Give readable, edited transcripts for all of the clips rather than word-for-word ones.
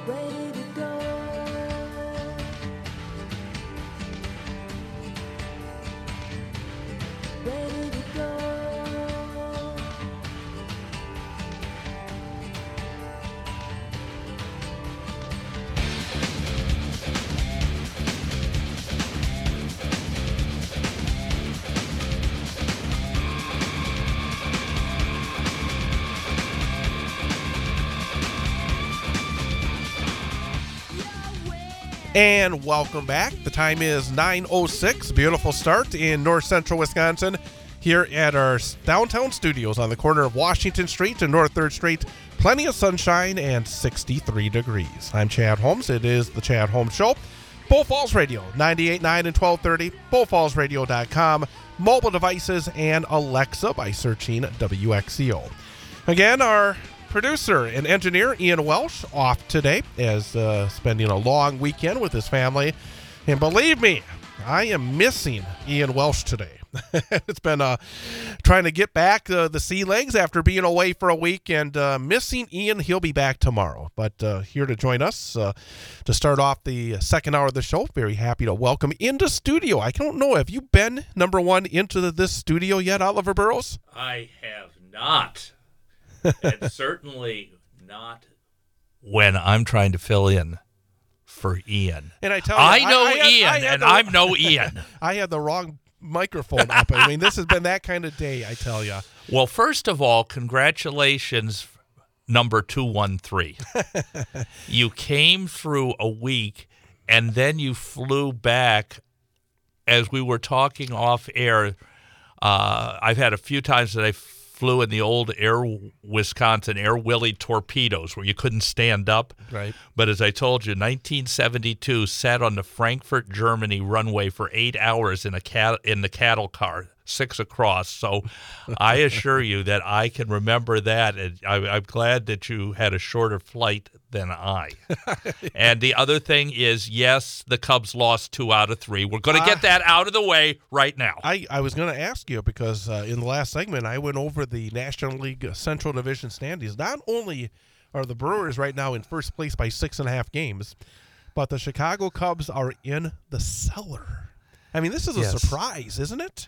ready to go. Ready to go. And welcome back. The time is 9:06. Beautiful start in north central Wisconsin here at our downtown studios on the corner of Washington Street and North 3rd Street. Plenty of sunshine and 63 degrees. I'm Chad Holmes. It is the Chad Holmes Show. Bull Falls Radio, 98.9 and 1230, bullfallsradio.com, mobile devices, and Alexa by searching WXCO. Again, our producer and engineer Ian Welsh off today as spending a long weekend with his family. And believe me, I am missing Ian Welsh today. It's been trying to get back the sea legs after being away for a week and missing Ian. He'll be back tomorrow. But here to join us to start off the second hour of the show. Very happy to welcome into studio. I don't know, have you been, number one, into this studio yet, Oliver Burrows? I have not. And certainly not when I'm trying to fill in for Ian. And I tell you, I know Ian, and I'm no Ian. I had the wrong microphone up. I mean, this has been that kind of day, I tell you. Well, first of all, congratulations, number 213. You came through a week, and then you flew back. As we were talking off air, I've had a few times that I flew in the old Air Wisconsin Air Willie torpedoes where you couldn't stand up. Right. But as I told you, 1972 sat on the Frankfurt, Germany runway for 8 hours in the cattle car, 6 across. So I assure you that I can remember that. And I'm glad that you had a shorter flight than I. And the other thing is, yes, the Cubs lost 2 out of 3. We're going to get that out of the way right now. I was going to ask you because in the last segment, I went over the National League Central Division standings. Not only are the Brewers right now in first place by 6.5 games, but the Chicago Cubs are in the cellar. I mean, this is a surprise, isn't it?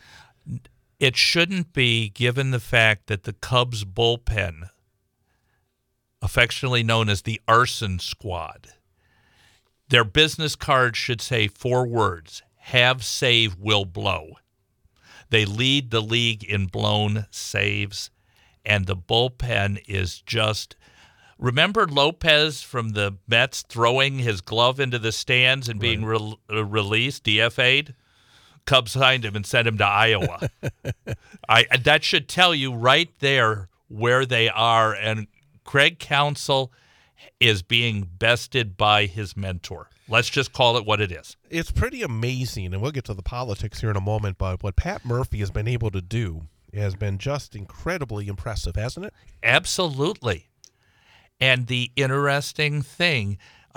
It shouldn't be, given the fact that the Cubs bullpen, affectionately known as the Arson Squad, their business card should say 4 words: have, save, will blow. They lead the league in blown saves, and the bullpen is just... Remember Lopez from the Mets throwing his glove into the stands and being released, DFA'd? Cubs signed him and sent him to Iowa. That should tell you right there where they are, and Craig Counsell is being bested by his mentor. Let's just call it what it is. It's pretty amazing, and we'll get to the politics here in a moment, but what Pat Murphy has been able to do has been just incredibly impressive, hasn't it? Absolutely. And the interesting thing,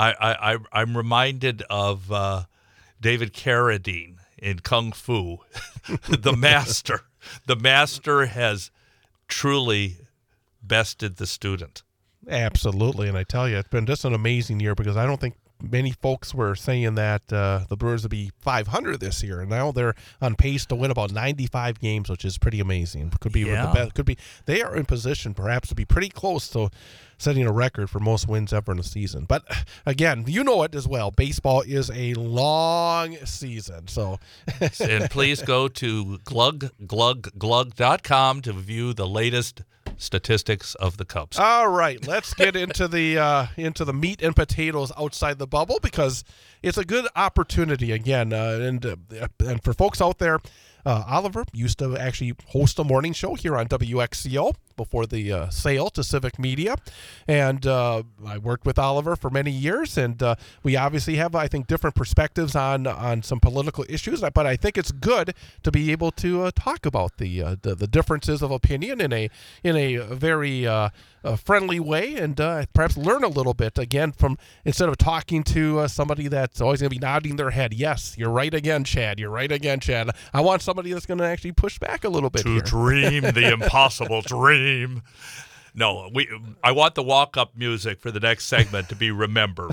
I'm reminded of David Carradine in Kung Fu, the master. The master has truly bested the student. Absolutely, and I tell you, it's been just an amazing year because I don't think many folks were saying that the Brewers would be 500 this year, and now they're on pace to win about 95 games, which is pretty amazing. Could be the best. Could be they are in position perhaps to be pretty close to setting a record for most wins ever in a season. But again, you know it as well. Baseball is a long season, so and please go to glug.com to view the latest statistics of the Cubs. All right, let's get into the meat and potatoes outside the bubble because it's a good opportunity again. And for folks out there, Oliver used to actually host a morning show here on WXCO before the sale to Civic Media, and I worked with Oliver for many years, and we obviously have, I think, different perspectives on some political issues, but I think it's good to be able to talk about the differences of opinion in a very friendly way, and perhaps learn a little bit again from, instead of talking to somebody that's always going to be nodding their head. Yes, you're right again, Chad. You're right again, Chad. I want somebody that's going to actually push back a little bit to here. Dream the impossible dream. No, I want the walk-up music for the next segment to be remember.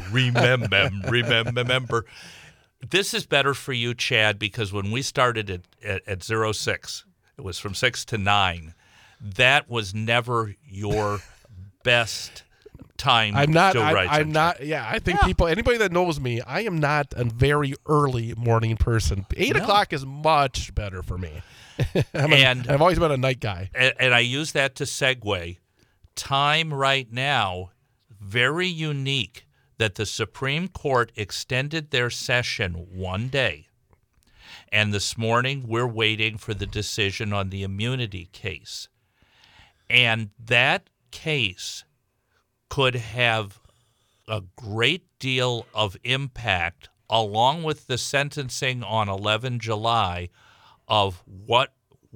Remember. This is better for you, Chad, because when we started at 06, it was from 6 to 9. That was never your best time. I'm not. to write I'm something. not. Yeah, I think anybody that knows me, I am not a very early morning person. 8 o'clock is much better for me. I've always been a night guy. And I use that to segue. Time right now, very unique that the Supreme Court extended their session one day. And this morning, we're waiting for the decision on the immunity case. And that case could have a great deal of impact, along with the sentencing on 11 July, of what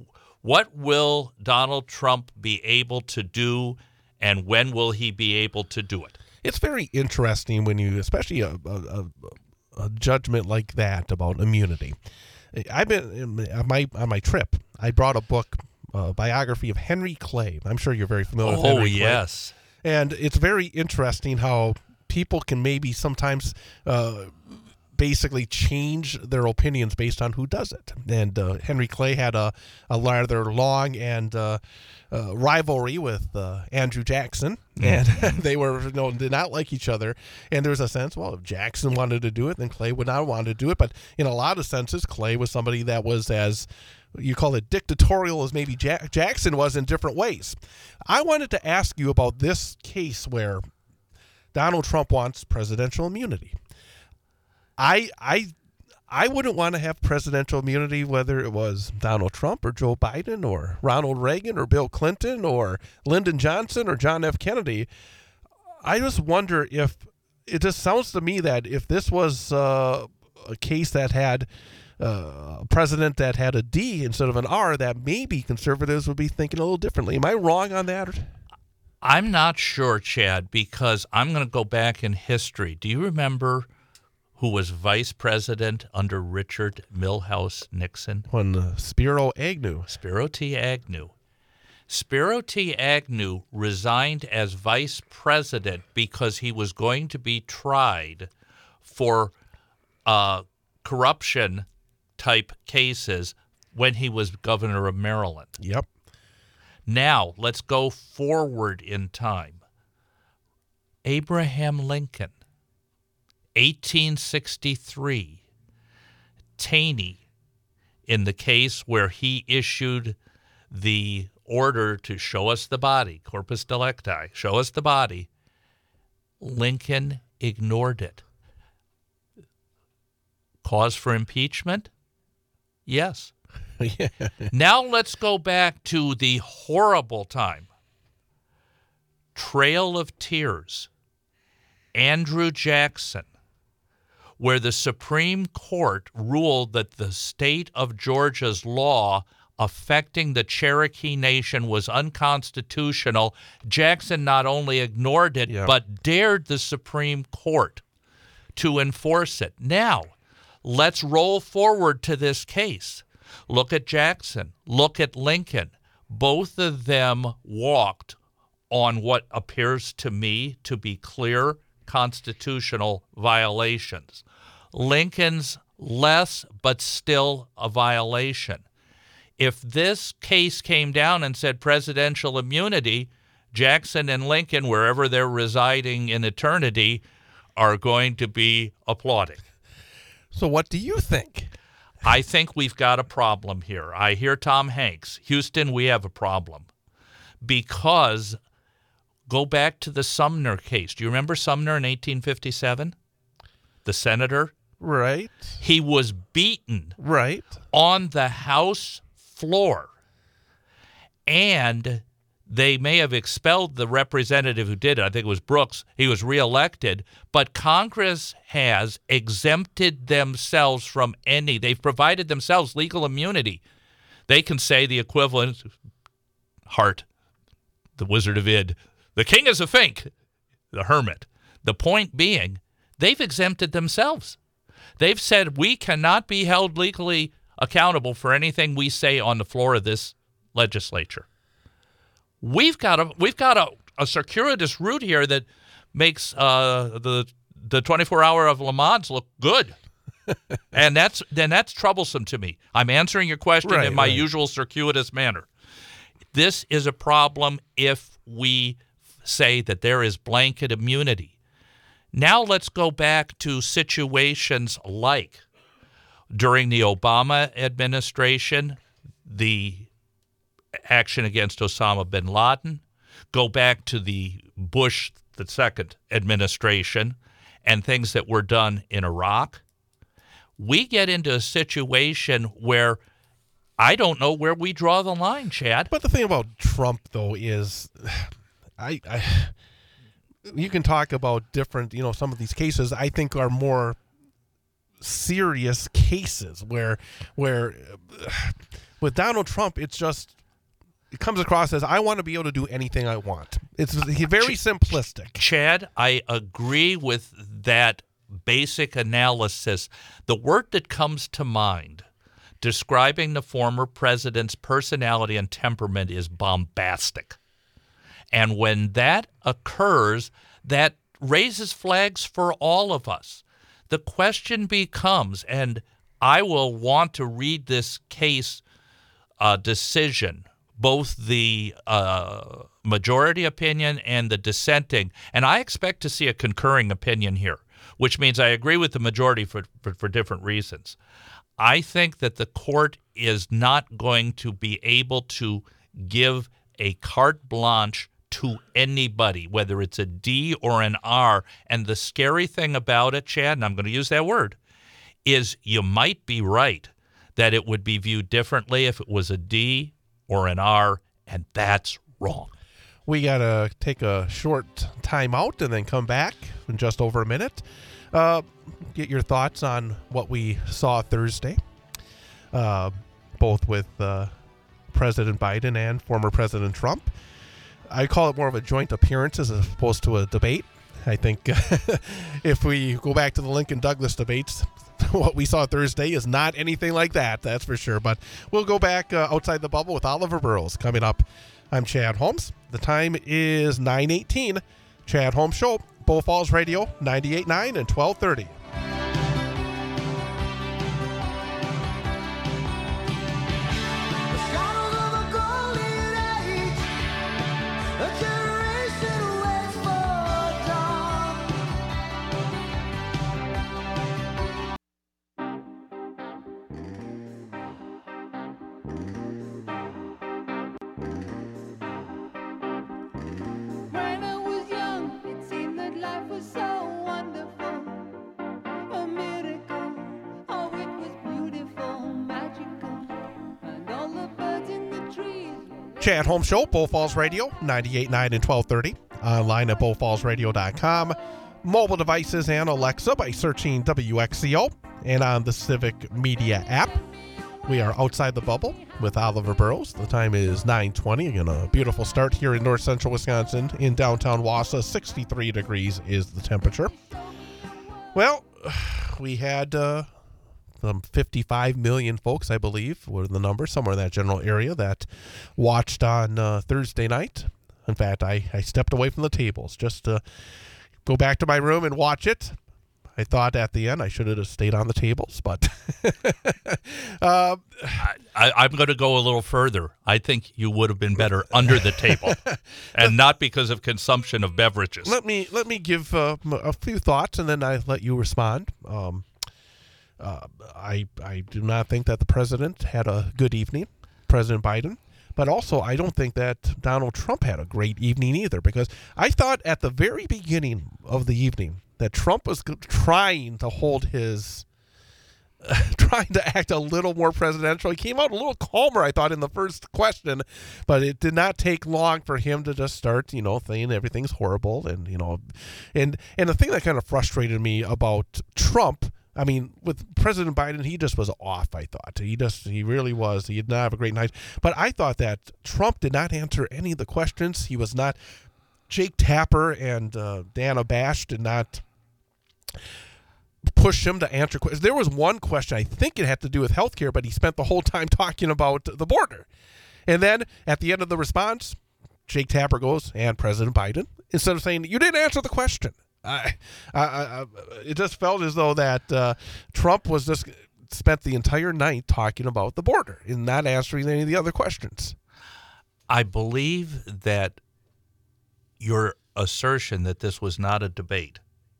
will Donald Trump be able to do and when will he be able to do it? It's very interesting when you, especially a judgment like that about immunity. I've been on my trip. I brought a book, biography of Henry Clay. I'm sure you're very familiar with Henry Clay. Oh, yes. And it's very interesting how people can maybe sometimes basically change their opinions based on who does it. And Henry Clay had a rather long and rivalry with Andrew Jackson, and they did not like each other. And there was a sense, well, if Jackson wanted to do it, then Clay would not want to do it. But in a lot of senses, Clay was somebody that was as you call it dictatorial as maybe Jackson was in different ways. I wanted to ask you about this case where Donald Trump wants presidential immunity. I wouldn't want to have presidential immunity whether it was Donald Trump or Joe Biden or Ronald Reagan or Bill Clinton or Lyndon Johnson or John F. Kennedy. I just wonder if it just sounds to me that if this was a case that had a president that had a D instead of an R, that maybe conservatives would be thinking a little differently. Am I wrong on that? I'm not sure, Chad, because I'm going to go back in history. Do you remember who was vice president under Richard Milhouse Nixon? When Spiro Agnew. Spiro T. Agnew. Spiro T. Agnew resigned as vice president because he was going to be tried for corruption-type cases when he was governor of Maryland. Yep. Now, let's go forward in time. Abraham Lincoln, 1863. Taney, in the case where he issued the order to show us the body, corpus delicti, show us the body, Lincoln ignored it. Cause for impeachment? Yes. Yeah. Now let's go back to the horrible time. Trail of Tears, Andrew Jackson, where the Supreme Court ruled that the state of Georgia's law affecting the Cherokee Nation was unconstitutional. Jackson not only ignored it, but dared the Supreme Court to enforce it. Now, let's roll forward to this case. Look at Jackson. Look at Lincoln. Both of them walked on what appears to me to be clear constitutional violations. Lincoln's less, but still a violation. If this case came down and said presidential immunity, Jackson and Lincoln, wherever they're residing in eternity, are going to be applauding. So what do you think? I think we've got a problem here. I hear Tom Hanks. Houston, we have a problem. Because go back to the Sumner case. Do you remember Sumner in 1857? The senator? Right. He was beaten Right. on the House floor. And they may have expelled the representative who did it. I think it was Brooks. He was reelected. But Congress has exempted themselves from they've provided themselves legal immunity. They can say the equivalent, Hart, the Wizard of Id, the king is a fink, the hermit. The point being, they've exempted themselves. They've said we cannot be held legally accountable for anything we say on the floor of this legislature. We've got a circuitous route here that makes the 24-hour of Le Mans look good. And that's troublesome to me. I'm answering your question in my usual circuitous manner. This is a problem if we say that there is blanket immunity. Now let's go back to situations like during the Obama administration, the action against Osama bin Laden. Go back to the Bush II administration and things that were done in Iraq. We get into a situation where I don't know where we draw the line, Chad. But the thing about Trump, though, is you can talk about different, some of these cases I think are more serious cases where with Donald Trump, it comes across as I want to be able to do anything I want. It's very simplistic. Chad, I agree with that basic analysis. The word that comes to mind describing the former president's personality and temperament is bombastic. And when that occurs, that raises flags for all of us. The question becomes, and I will want to read this case decision, both the majority opinion and the dissenting, and I expect to see a concurring opinion here, which means I agree with the majority for different reasons. I think that the court is not going to be able to give a carte blanche to anybody, whether it's a D or an R. And the scary thing about it, Chad, and I'm going to use that word, is you might be right that it would be viewed differently if it was a D or an R, and that's wrong. We got to take a short time out and then come back in just over a minute. Get your thoughts on what we saw Thursday, both with President Biden and former President Trump. I call it more of a joint appearance as opposed to a debate. I think if we go back to the Lincoln Douglas debates, what we saw Thursday is not anything like that, that's for sure. But we'll go back outside the bubble with Oliver Burrows coming up. I'm Chad Holmes. The time is 9:18. Chad Holmes Show, Bull Falls Radio, 98.9 and 1230. Chad Holmes Show, Bull Falls Radio, 98.9 and 1230. Online at bullfallsradio.com. Mobile devices and Alexa by searching WXCO and on the Civic Media app. We are outside the bubble with Oliver Burrows. The time is 9:20. Again, a beautiful start here in north central Wisconsin in downtown Wausau. 63 degrees is the temperature. Well, we had 55 million folks, I believe, were the number, somewhere in that general area, that watched on Thursday night. In fact, I stepped away from the tables just to go back to my room and watch it. I thought at the end I should have just stayed on the tables, but I'm going to go a little further. I think you would have been better under the table, and not because of consumption of beverages. Let me give a few thoughts, and then I let you respond. I do not think that the president had a good evening, President Biden. But also, I don't think that Donald Trump had a great evening either, because I thought at the very beginning of the evening that Trump was trying to hold his, trying to act a little more presidential. He came out a little calmer, I thought, in the first question, but it did not take long for him to just start, saying everything's horrible. And, and the thing that kind of frustrated me about Trump, I mean, with President Biden, he just was off, I thought. He really was. He did not have a great night. But I thought that Trump did not answer any of the questions. He was not. Jake Tapper and Dana Bash did not push him to answer questions. There was one question, I think it had to do with healthcare, but he spent the whole time talking about the border. And then at the end of the response, Jake Tapper goes, and President Biden, instead of saying, you didn't answer the question. It just felt as though that Trump was just spent the entire night talking about the border and not answering any of the other questions. I believe that your assertion that this was not a debate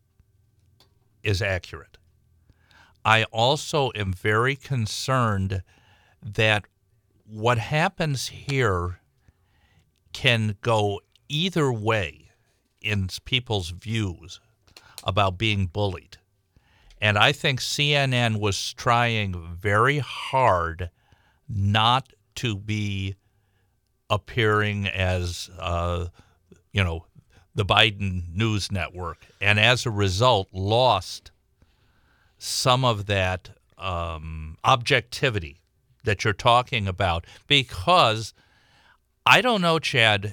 is accurate. I also am very concerned that what happens here can go either way in people's views about being bullied. And I think CNN was trying very hard not to be appearing as, the Biden News Network, and as a result lost some of that objectivity that you're talking about. Because I don't know, Chad,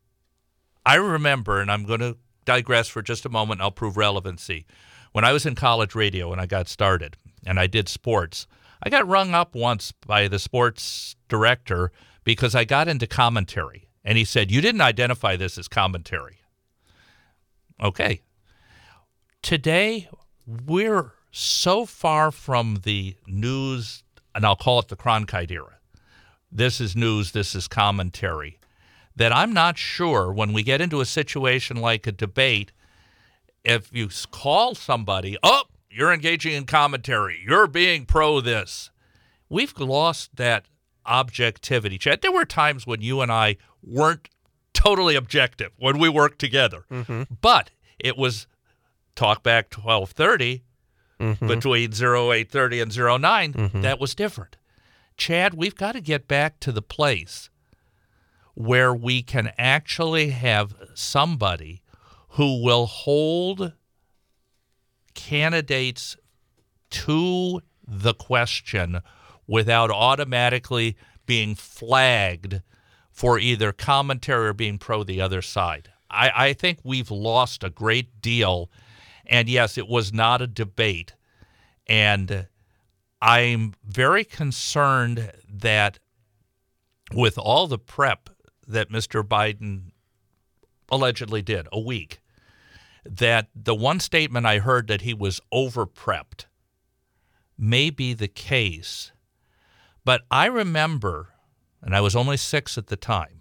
I remember, and I'm going to digress for just a moment, and I'll prove relevancy. When I was in college radio and I got started and I did sports, I got rung up once by the sports director because I got into commentary. And he said, you didn't identify this as commentary. Okay. Today, we're so far from the news, and I'll call it the Cronkite era. This is news, this is commentary, that I'm not sure when we get into a situation like a debate, if you call somebody, oh, you're engaging in commentary, you're being pro this. We've lost that objectivity. Chad, there were times when you and I weren't totally objective when we worked together. Mm-hmm. But it was Talkback 1230 between 0830 and 09. Mm-hmm. That was different. Chad, we've got to get back to the place where we can actually have somebody who will hold candidates to the question without automatically being flagged for either commentary or being pro the other side. I think we've lost a great deal. And yes, it was not a debate. And I'm very concerned that with all the prep that Mr. Biden allegedly did, a week, that the one statement I heard that he was over-prepped may be the case. But I remember, and I was only 6 at the time,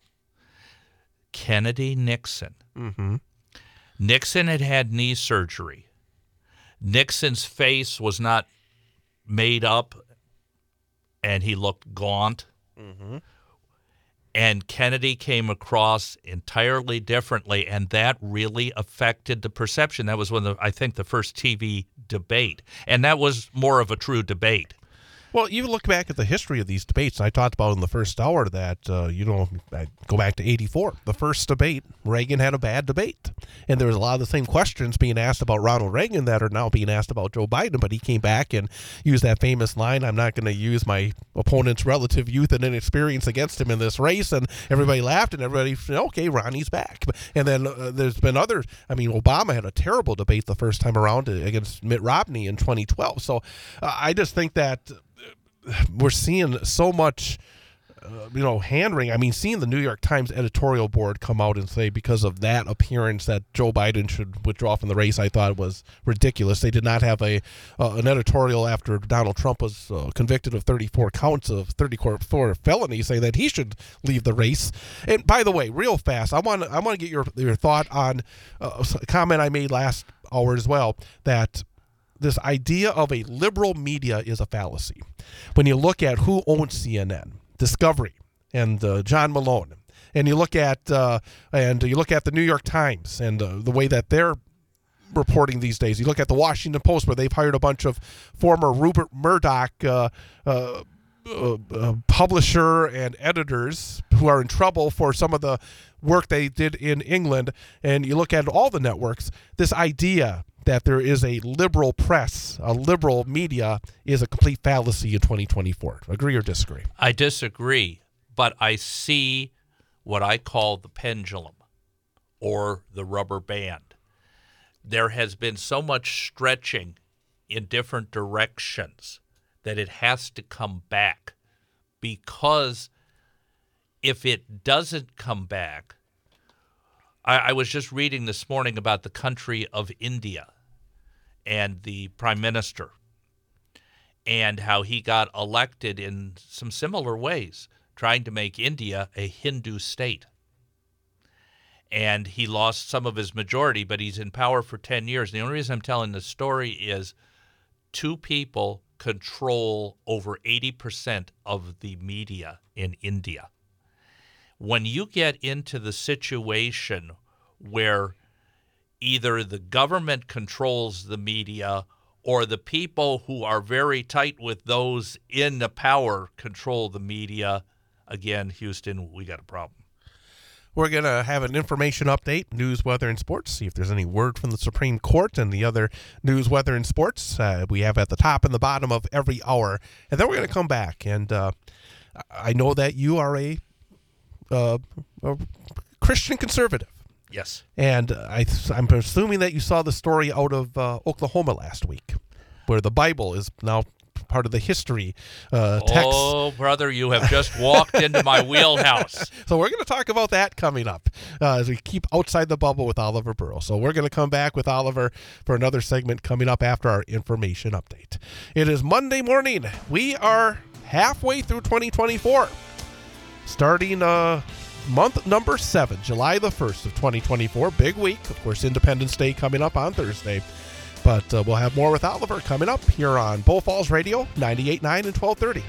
Kennedy Nixon. Mm-hmm. Nixon had had knee surgery. Nixon's face was not made up, and he looked gaunt. Mm-hmm. And Kennedy came across entirely differently, and that really affected the perception. That was I think the first TV debate, and that was more of a true debate. Well, you look back at the history of these debates. I talked about in the first hour that, I go back to 84. The first debate, Reagan had a bad debate. And there was a lot of the same questions being asked about Ronald Reagan that are now being asked about Joe Biden. But he came back and used that famous line, I'm not going to use my opponent's relative youth and inexperience against him in this race. And everybody laughed and everybody said, okay, Ronnie's back. And then there's been others. I mean, Obama had a terrible debate the first time around against Mitt Romney in 2012. So I just think that we're seeing so much, hand-wringing. I mean, seeing the New York Times editorial board come out and say because of that appearance that Joe Biden should withdraw from the race, I thought was ridiculous. They did not have an editorial after Donald Trump was convicted of 34 counts of 34 felonies saying that he should leave the race. And by the way, real fast, I want to get your thought on a comment I made last hour as well, that this idea of a liberal media is a fallacy. When you look at who owns CNN, Discovery, and John Malone, and you look at the New York Times and the way that they're reporting these days. You look at the Washington Post, where they've hired a bunch of former Rupert Murdoch publisher and editors who are in trouble for some of the work they did in England. And you look at all the networks, this idea that there is a liberal press, a liberal media, is a complete fallacy in 2024. Agree or disagree? I disagree, but I see what I call the pendulum or the rubber band. There has been so much stretching in different directions that it has to come back, because if it doesn't come back, I was just reading this morning about the country of India and the prime minister and how he got elected in some similar ways, trying to make India a Hindu state. And he lost some of his majority, but he's in power for 10 years. The only reason I'm telling this story is two people control over 80% of the media in India. When you get into the situation where either the government controls the media or the people who are very tight with those in the power control the media, again, Houston, we got a problem. We're going to have an information update, news, weather, and sports, see if there's any word from the Supreme Court and the other news, weather, and sports we have at the top and the bottom of every hour. And then we're going to come back. And I know that you are a Christian conservative. Yes. And I'm assuming that you saw the story out of Oklahoma last week, where the Bible is now part of the history text. Oh, brother, you have just walked into my wheelhouse. So we're going to talk about that coming up as we keep Outside the Bubble with Oliver Burrow. So we're going to come back with Oliver for another segment coming up after our information update. It is Monday morning. We are halfway through 2024. Starting month number 7, July the 1st of 2024. Big week. Of course, Independence Day coming up on Thursday. But we'll have more with Oliver coming up here on Bull Falls Radio, 98.9 and 1230.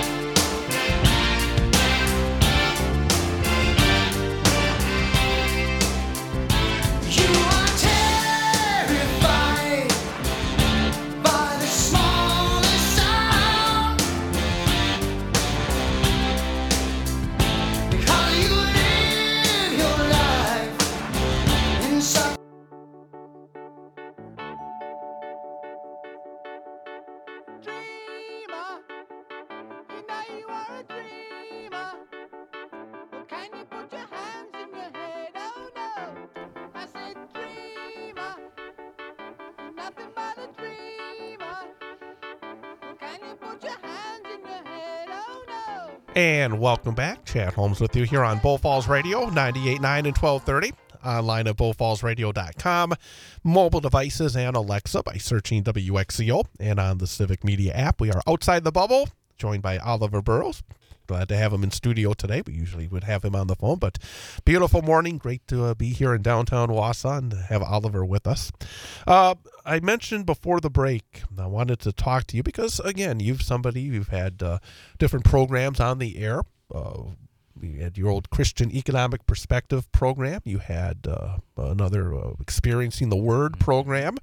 And welcome back. Chad Holmes with you here on Bull Falls Radio, 98.9 and 1230. Online at bullfallsradio.com. Mobile devices and Alexa by searching WXCO. And on the Civic Media app, we are Outside the Bubble, joined by Oliver Burrows. Glad to have him in studio today. We usually would have him on the phone, but beautiful morning. Great to be here in downtown Wausau and have Oliver with us. I mentioned before the break, I wanted to talk to you because, again, you've had different programs on the air. You had your old Christian Economic Perspective program. You had another Experiencing the Word program.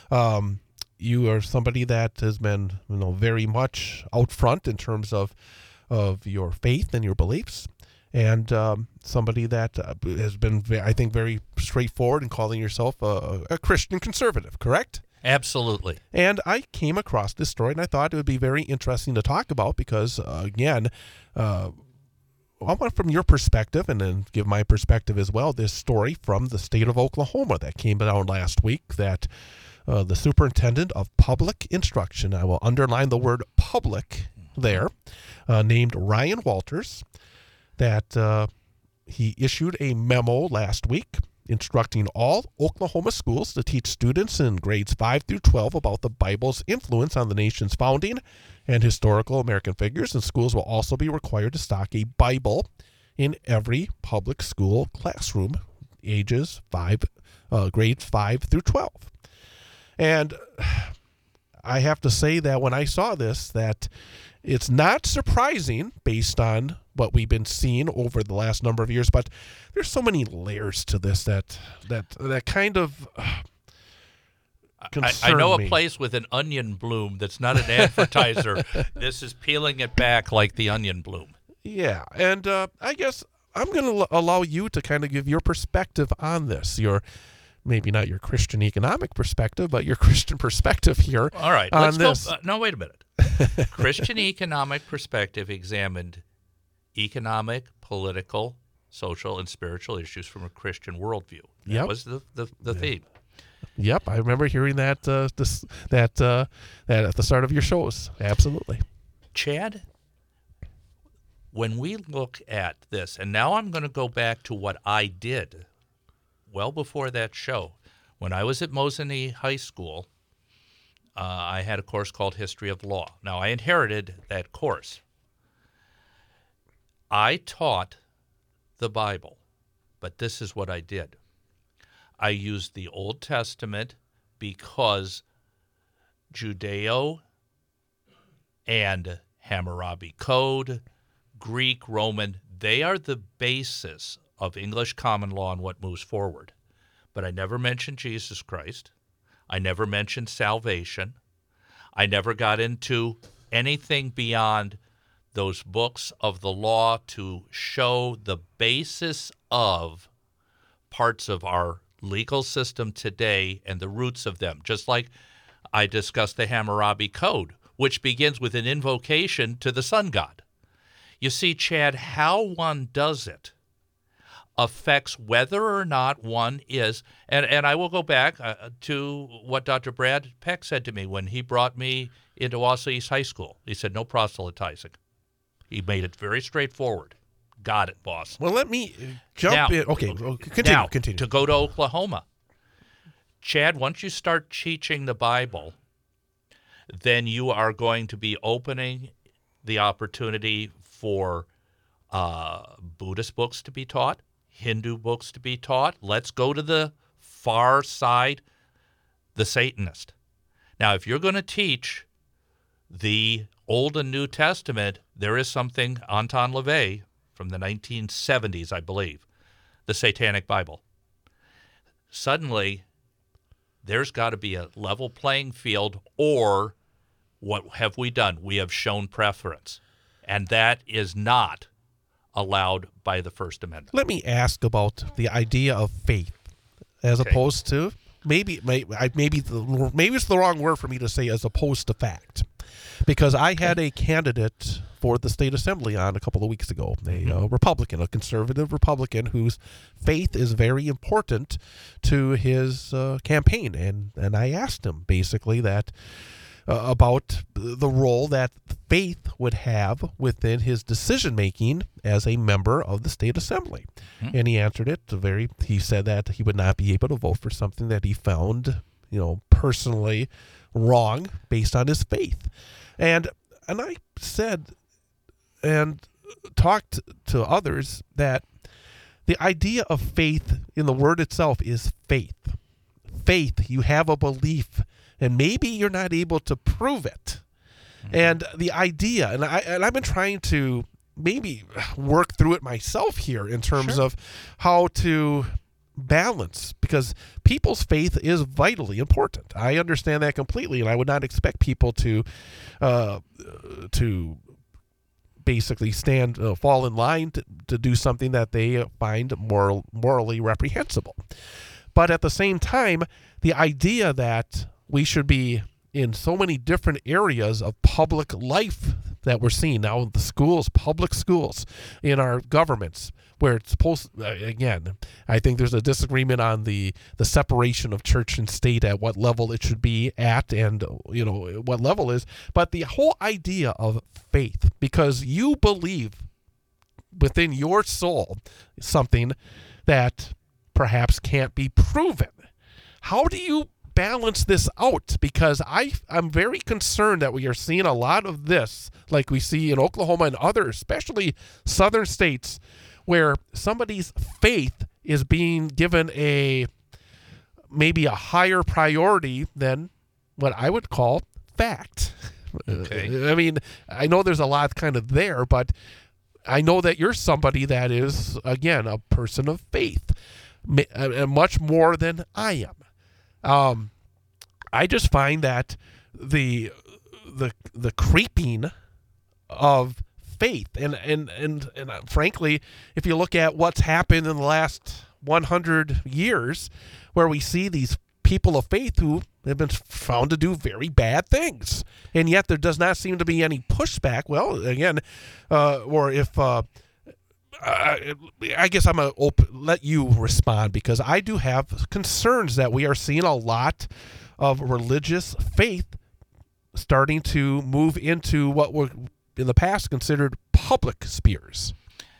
You are somebody that has been, very much out front in terms of your faith and your beliefs, and somebody that has been, I think, very straightforward in calling yourself a Christian conservative, correct? Absolutely. And I came across this story, and I thought it would be very interesting to talk about because, again, I want from your perspective, and then give my perspective as well, this story from the state of Oklahoma that came out last week that the superintendent of public instruction, I will underline the word public there, named Ryan Walters, that he issued a memo last week instructing all Oklahoma schools to teach students in grades 5 through 12 about the Bible's influence on the nation's founding and historical American figures, and schools will also be required to stock a Bible in every public school classroom, grades 5 through 12. And I have to say that when I saw this, that it's not surprising based on what we've been seeing over the last number of years, but there's so many layers to this that kind of concern I know me. a place with an onion bloom that's not an advertiser. This is peeling it back like the onion bloom. Yeah, and I guess I'm going to allow you to kind of give your perspective on this. Maybe not your Christian economic perspective, but your Christian perspective here. All right, on let's this. go. No, wait a minute. Christian economic perspective examined economic, political, social, and spiritual issues from a Christian worldview. That was the theme. Yep, I remember hearing that that at the start of your shows. Absolutely. Chad, when we look at this, and now I'm going to go back to what I did well before that show. When I was at Mosinee High School, I had a course called History of Law. Now, I inherited that course. I taught the Bible, but this is what I did. I used the Old Testament because Judeo and Hammurabi Code, Greek, Roman, they are the basis of English common law and what moves forward. But I never mentioned Jesus Christ. I never mentioned salvation. I never got into anything beyond those books of the law to show the basis of parts of our legal system today and the roots of them. Just like I discussed the Hammurabi Code, which begins with an invocation to the sun god. You see, Chad, how one does it affects whether or not one is, and I will go back to what Dr. Brad Peck said to me when he brought me into Wausau East High School. He said, no proselytizing. He made it very straightforward. Got it, boss. Well, let me jump in. Okay, continue. To go to Oklahoma. Chad, once you start teaching the Bible, then you are going to be opening the opportunity for Buddhist books to be taught, Hindu books to be taught. Let's go to the far side, the Satanist. Now, if you're going to teach the Old and New Testament, there is something, Anton LaVey, from the 1970s, I believe, the Satanic Bible. Suddenly, there's got to be a level playing field, or what have we done? We have shown preference, and that is not allowed by the First Amendment. Let me ask about the idea of faith, as opposed to maybe it's the wrong word for me to say as opposed to fact, because I had a candidate for the state assembly on a couple of weeks ago, a Republican, a conservative Republican whose faith is very important to his campaign, and I asked him basically that. About the role that faith would have within his decision-making as a member of the state assembly. And he answered it he said that he would not be able to vote for something that he found, personally wrong based on his faith. And I said and talked to others that the idea of faith in the word itself is faith. Faith, you have a belief, and maybe you're not able to prove it. And the idea, and I've been trying to maybe work through it myself here in terms of how to balance, because people's faith is vitally important. I understand that completely, and I would not expect people to basically fall in line to do something that they find morally reprehensible. But at the same time, the idea that we should be in so many different areas of public life that we're seeing now in the schools, public schools, in our governments, where it's supposed, again, I think there's a disagreement on the separation of church and state at what level it should be at, and what level is, but the whole idea of faith, because you believe within your soul something that perhaps can't be proven. How do you balance this out? Because I'm very concerned that we are seeing a lot of this, like we see in Oklahoma and other, especially southern states, where somebody's faith is being given maybe a higher priority than what I would call fact. Okay. I mean, I know there's a lot kind of there, but I know that you're somebody that is, again, a person of faith, much more than I am. I just find that the creeping of faith, and frankly, if you look at what's happened in the last 100 years, where we see these people of faith who have been found to do very bad things, and yet there does not seem to be any pushback. Well, again, or if I guess I'm going to let you respond, because I do have concerns that we are seeing a lot of religious faith starting to move into what were in the past considered public spheres.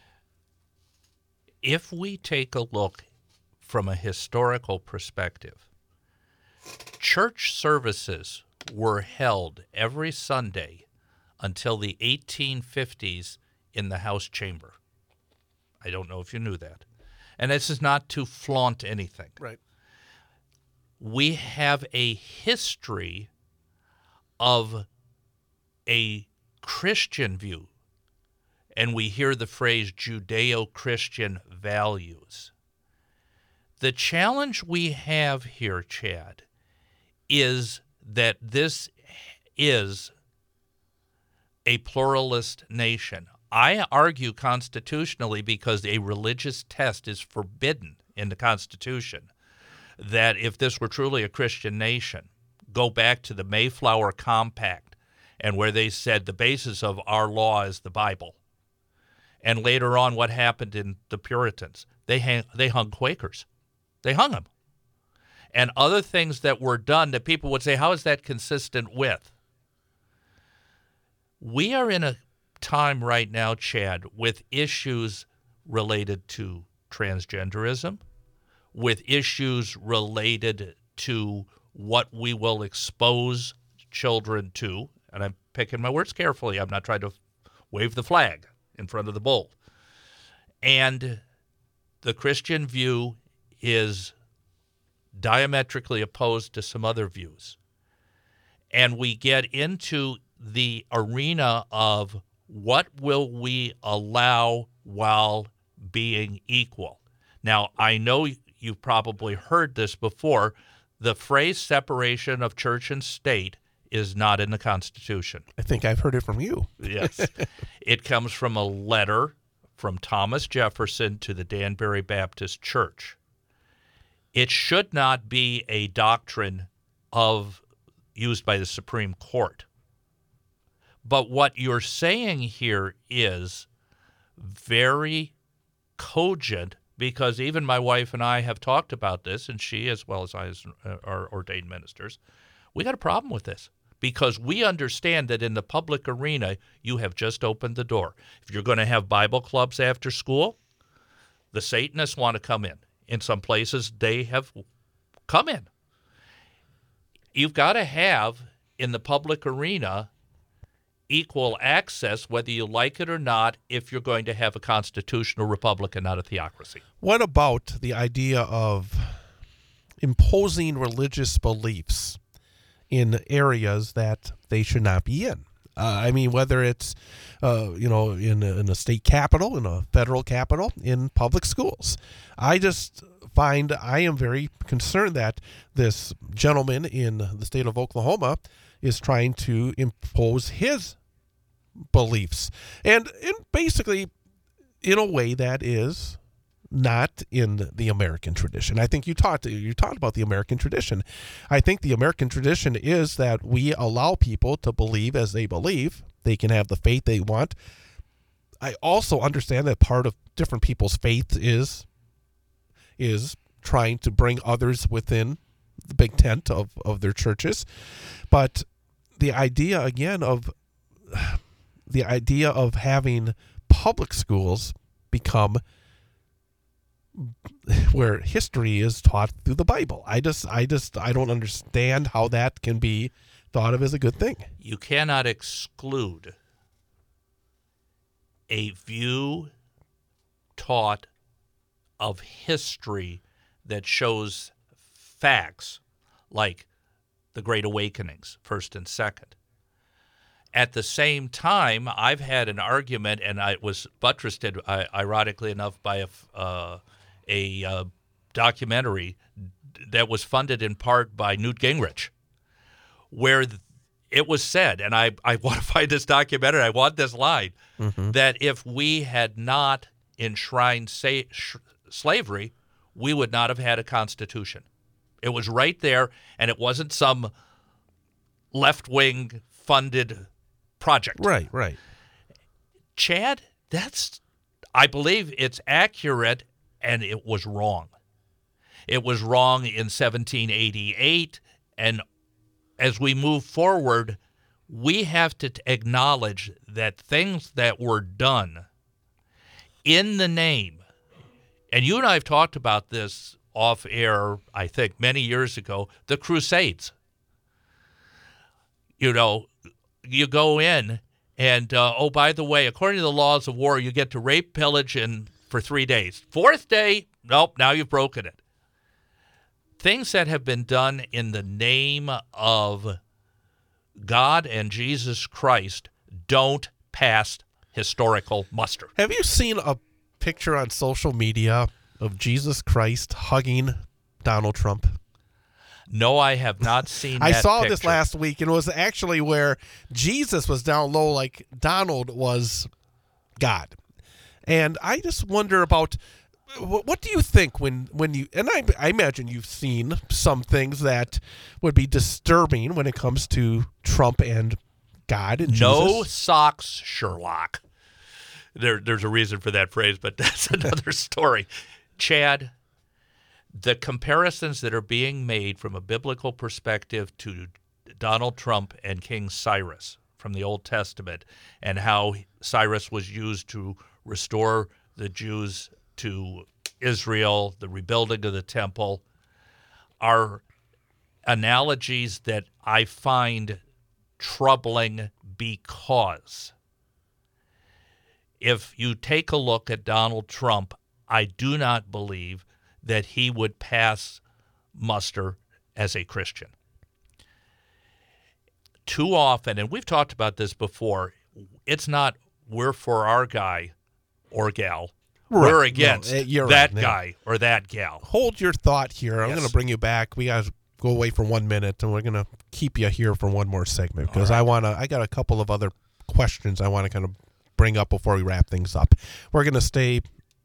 If we take a look from a historical perspective, church services were held every Sunday until the 1850s in the House chamber. I don't know if you knew that. And this is not to flaunt anything. Right. We have a history of a Christian view, and we hear the phrase Judeo-Christian values. The challenge we have here, Chad, is that this is a pluralist nation. I argue constitutionally, because a religious test is forbidden in the Constitution, that if this were truly a Christian nation, go back to the Mayflower Compact, and where they said the basis of our law is the Bible. And later on, what happened in the Puritans? They hung Quakers. They hung them. And other things that were done that people would say, how is that consistent with? We are in a time right now, Chad, with issues related to transgenderism, with issues related to what we will expose children to, and I'm picking my words carefully. I'm not trying to wave the flag in front of the bull. And the Christian view is diametrically opposed to some other views. And we get into the arena of what will we allow while being equal. Now, I know you've probably heard this before. The phrase separation of church and state is not in the Constitution. I think I've heard it from you. Yes. It comes from a letter from Thomas Jefferson to the Danbury Baptist Church. It should not be a doctrine used by the Supreme Court. But what you're saying here is very cogent, because even my wife and I have talked about this, and she, as well as I, are ordained ministers. We got a problem with this, because we understand that in the public arena, you have just opened the door. If you're going to have Bible clubs after school, the Satanists want to come in. In some places, they have come in. You've got to have, in the public arena, equal access, whether you like it or not, if you're going to have a constitutional republic and not a theocracy. What about the idea of imposing religious beliefs in areas that they should not be in? I mean, whether it's, in a state capital, in a federal capital, in public schools. I just find I am very concerned that this gentleman in the state of Oklahoma is trying to impose his beliefs. And basically, in a way that is not in the American tradition. I think you talked about the American tradition. I think the American tradition is that we allow people to believe as they believe. They can have the faith they want. I also understand that part of different people's faith is trying to bring others within the big tent of their churches. But the idea, again, of having public schools become where history is taught through the Bible. I don't understand how that can be thought of as a good thing. You cannot exclude a view taught of history that shows facts like the Great Awakenings, first and second. At the same time, I've had an argument, and it was buttressed, ironically enough, by a documentary that was funded in part by Newt Gingrich, where it was said, and I want to find this documentary, I want this line, that if we had not enshrined slavery, we would not have had a constitution. It was right there, and it wasn't some left-wing funded project. Right. Chad, I believe it's accurate, and it was wrong. It was wrong in 1788, and as we move forward, we have to acknowledge that things that were done in the name, and you and I have talked about this off air, I think, many years ago, the Crusades. You know, you go in and, oh, by the way, according to the laws of war, you get to rape, pillage, and for 3 days. Fourth day, nope, now you've broken it. Things that have been done in the name of God and Jesus Christ don't pass historical muster. Have you seen a picture on social media of Jesus Christ hugging Donald Trump? No, I have not seen that I saw picture. this last week, and it was actually where Jesus was down low like Donald was God. And I just wonder about, what do you think when you, and I imagine you've seen some things that would be disturbing when it comes to Trump and God and No Jesus. socks, Sherlock. There's a reason for that phrase, but that's another story. Chad, the comparisons that are being made from a biblical perspective to Donald Trump and King Cyrus from the Old Testament, and how Cyrus was used to restore the Jews to Israel, the rebuilding of the temple, are analogies that I find troubling, because if you take a look at Donald Trump, I do not believe that he would pass muster as a Christian. Too often, and we've talked about this before, it's not we're for our guy or gal. Right. We're against you're that right. guy or that gal. Hold your thought here. I'm Yes. going to bring you back. We got to go away for 1 minute, and we're going to keep you here for one more segment, because I got a couple of other questions I want to kind of bring up before we wrap things up. We're going to stay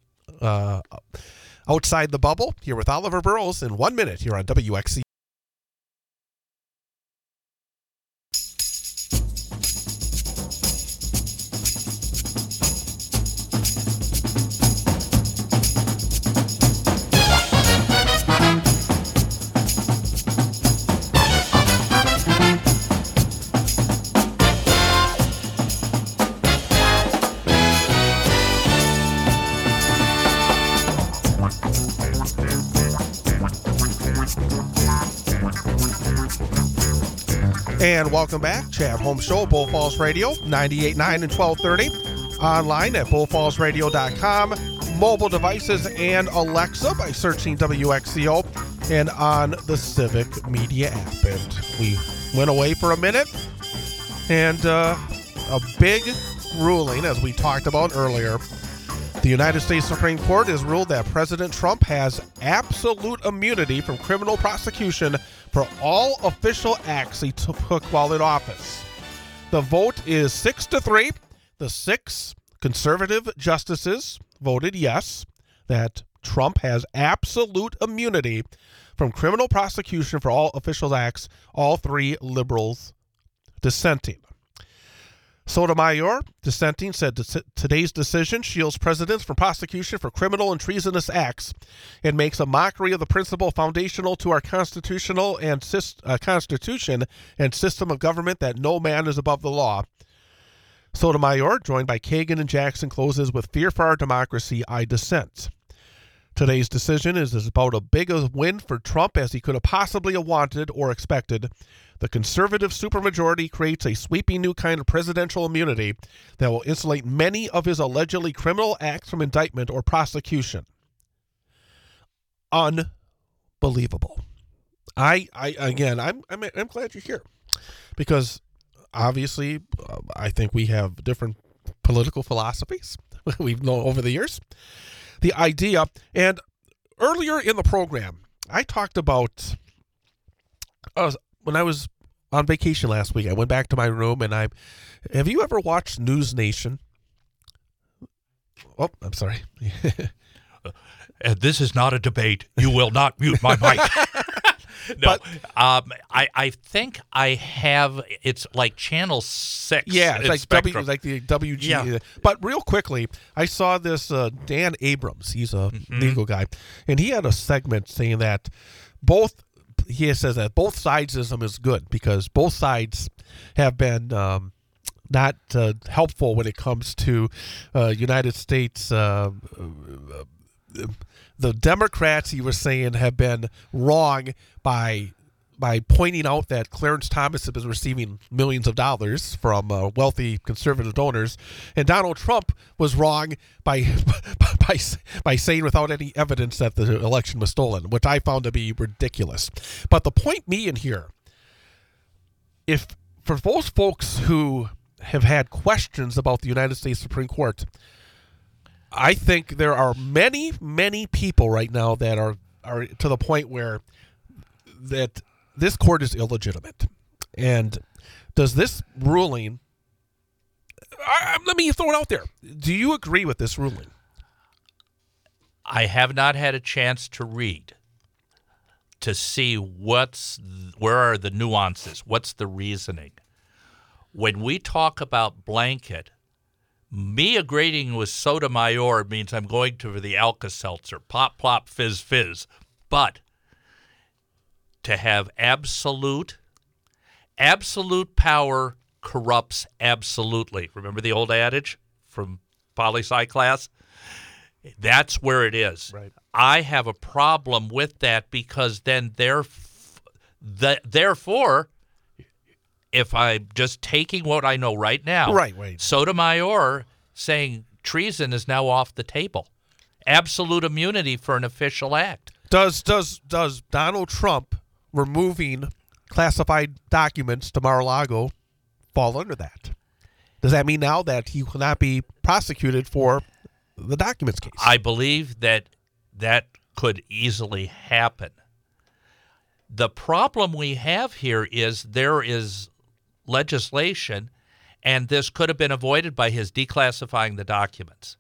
outside the bubble here with Oliver Burrows in 1 minute here on WXC. And welcome back. Chad Holmes Show, Bull Falls Radio, 98.9 and 1230. Online at bullfallsradio.com. Mobile devices and Alexa by searching WXCO, and on the Civic Media app. And we went away for a minute, and a big ruling, as we talked about earlier. The United States Supreme Court has ruled that President Trump has absolute immunity from criminal prosecution for all official acts he took while in office. The vote is 6-3. The 6 conservative justices voted yes, that Trump has absolute immunity from criminal prosecution for all official acts, all 3 liberals dissenting. Sotomayor, dissenting, said today's decision shields presidents from prosecution for criminal and treasonous acts and makes a mockery of the principle foundational to our constitution and system of government that no man is above the law. Sotomayor, joined by Kagan and Jackson, closes with "Fear for our democracy, I dissent." Today's decision is about as big a win for Trump as he could have possibly wanted or expected. The conservative supermajority creates a sweeping new kind of presidential immunity that will insulate many of his allegedly criminal acts from indictment or prosecution. Unbelievable. I'm glad you're here, because obviously I think we have different political philosophies we've known over the years. The idea, and earlier in the program, I talked about when I was on vacation last week. I went back to my room, and have you ever watched News Nation? Oh, I'm sorry. This is not a debate. You will not mute my mic. No, I think I have. It's like Channel 6. Yeah, it's like Spectrum. like the WG. Yeah. But real quickly, I saw this Dan Abrams. He's a legal guy, and he had a segment saying that both he says that both sidesism is good because both sides have been not helpful when it comes to United States. The Democrats, he was saying, have been wrong by pointing out that Clarence Thomas has been receiving millions of dollars from wealthy conservative donors, and Donald Trump was wrong by saying without any evidence that the election was stolen, which I found to be ridiculous. But the point being here, if for those folks who have had questions about the United States Supreme Court, I think there are many, many people right now that are to the point where that this court is illegitimate. And does this ruling, let me throw it out there. Do you agree with this ruling? I have not had a chance to read to see where are the nuances, what's the reasoning. When we talk about blanket, me agreeing with Sotomayor means I'm going to the Alka-Seltzer, pop, plop, fizz, fizz. But to have absolute power corrupts absolutely. Remember the old adage from poli-sci class? That's where it is. Right. I have a problem with that because then therefore, if I'm just taking what I know right now, right. Sotomayor saying treason is now off the table. Absolute immunity for an official act. Does Donald Trump removing classified documents to Mar-a-Lago fall under that? Does that mean now that he will not be prosecuted for the documents case? I believe that could easily happen. The problem we have here is there is legislation, and this could have been avoided by his declassifying the documents.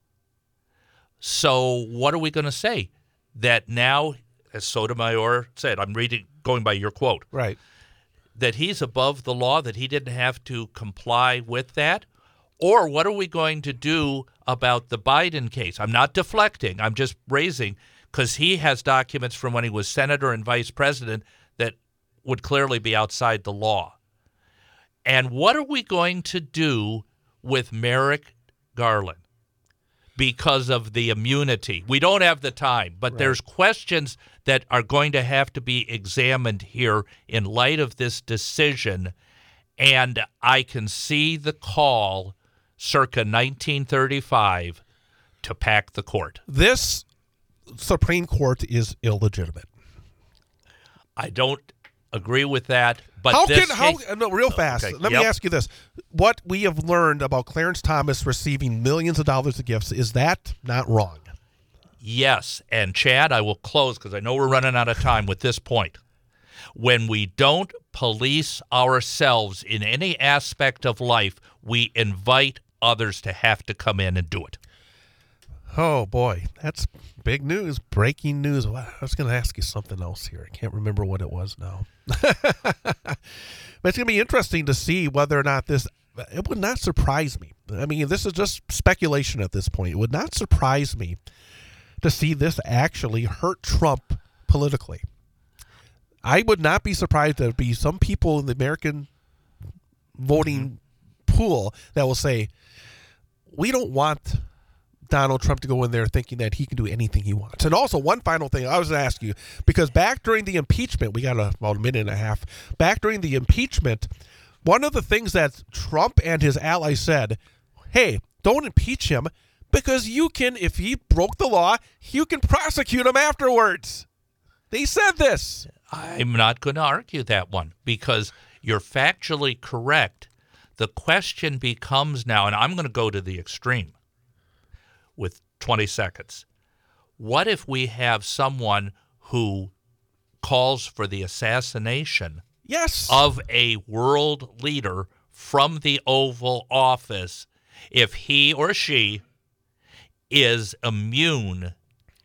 So what are we going to say? That now, as Sotomayor said, I'm going by your quote, right, that he's above the law, that he didn't have to comply with that? Or what are we going to do about the Biden case? I'm not deflecting. I'm just raising, because he has documents from when he was senator and vice president that would clearly be outside the law. And what are we going to do with Merrick Garland because of the immunity? We don't have the time, but there's questions that are going to have to be examined here in light of this decision. And I can see the call circa 1935 to pack the court. This Supreme Court is illegitimate. I don't agree with that. But real fast. Okay, Let me ask you this. What we have learned about Clarence Thomas receiving millions of dollars of gifts, is that not wrong? Yes. And Chad, I will close because I know we're running out of time with this point. When we don't police ourselves in any aspect of life, we invite others to have to come in and do it. Oh, boy. That's big news. Breaking news. I was going to ask you something else here. I can't remember what it was now. But it's going to be interesting to see whether or not it would not surprise me. I mean, this is just speculation at this point. It would not surprise me to see this actually hurt Trump politically. I would not be surprised there would be some people in the American voting pool that will say, we don't want Donald Trump to go in there thinking that he can do anything he wants. And also, one final thing I was going to ask you, because back during the impeachment, we got about a minute and a half, back during the impeachment, one of the things that Trump and his allies said, hey, don't impeach him because you can, if he broke the law, you can prosecute him afterwards. They said this. I'm not going to argue that one because you're factually correct. The question becomes now, and I'm going to go to the extreme with 20 seconds. What if we have someone who calls for the assassination of a world leader from the Oval Office? If he or she is immune,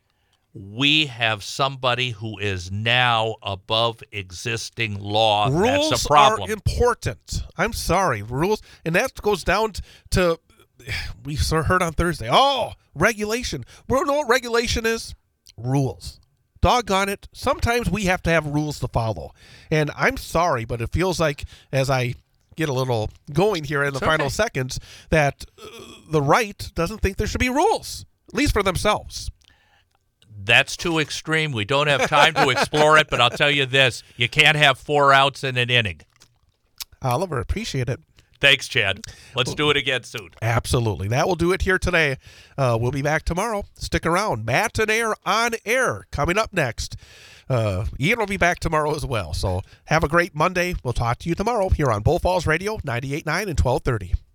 we have somebody who is now above existing law. Rules That's a problem. Are important. I'm sorry. Rules, and that goes down to we heard on Thursday, regulation. We don't know what regulation is. Rules. doggone it, sometimes we have to have rules to follow. And I'm sorry, but it feels like as I get a little going here in the final seconds that the right doesn't think there should be rules, at least for themselves. That's too extreme. We don't have time to explore it, but I'll tell you this. You can't have 4 outs in an inning. Oliver, appreciate it. Thanks, Chad. Let's do it again soon. Absolutely. That will do it here today. We'll be back tomorrow. Stick around. Matt and Air on air coming up next. Ian will be back tomorrow as well. So have a great Monday. We'll talk to you tomorrow here on Bull Falls Radio 98.9 and 1230.